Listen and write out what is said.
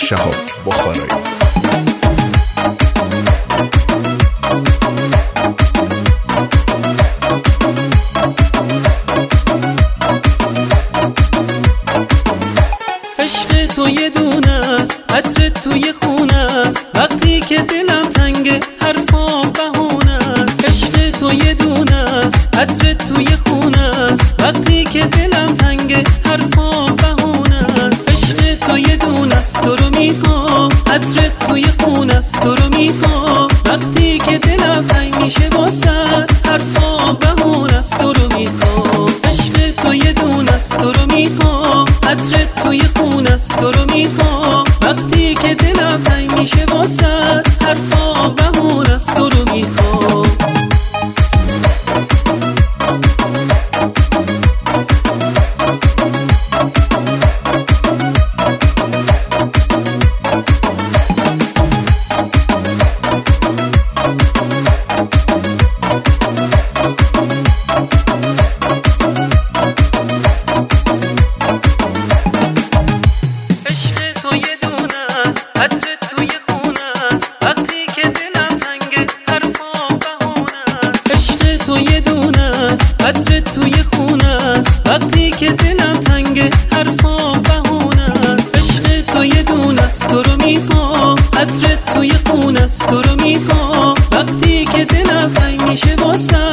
شهاب بخارایی. عشق تو یه دونه است، عطر توی خونه است، وقتی که دلم تنگه حرفام بهونه است. عشق تو یه دونه است، عطر توی خونه است، وقتی که دلم تنگه حرفام بهونه است. عشق تو یه دونه است، تو رو میخوام، عطر توی خونه است، تو رو میخوام، وقتی که دلم تنگ میشه واسه حرفام بهونه است، تو رو میخوام. عشق تو یه دونه است، تو رو میخوام، عطر توی خونه است، تو رو میخوام، وقتی که دلم تنگ میشه واسه حرفام بهونه است، تو رو میخوام. عطر توی خونه است، وقتی که دلم تنگه حرفام بهونه است. عشق تو یه دونه است، تو رو میخوام، عطر توی خونه است، تو رو میخوام، وقتی که دلم تنگ میشه واسه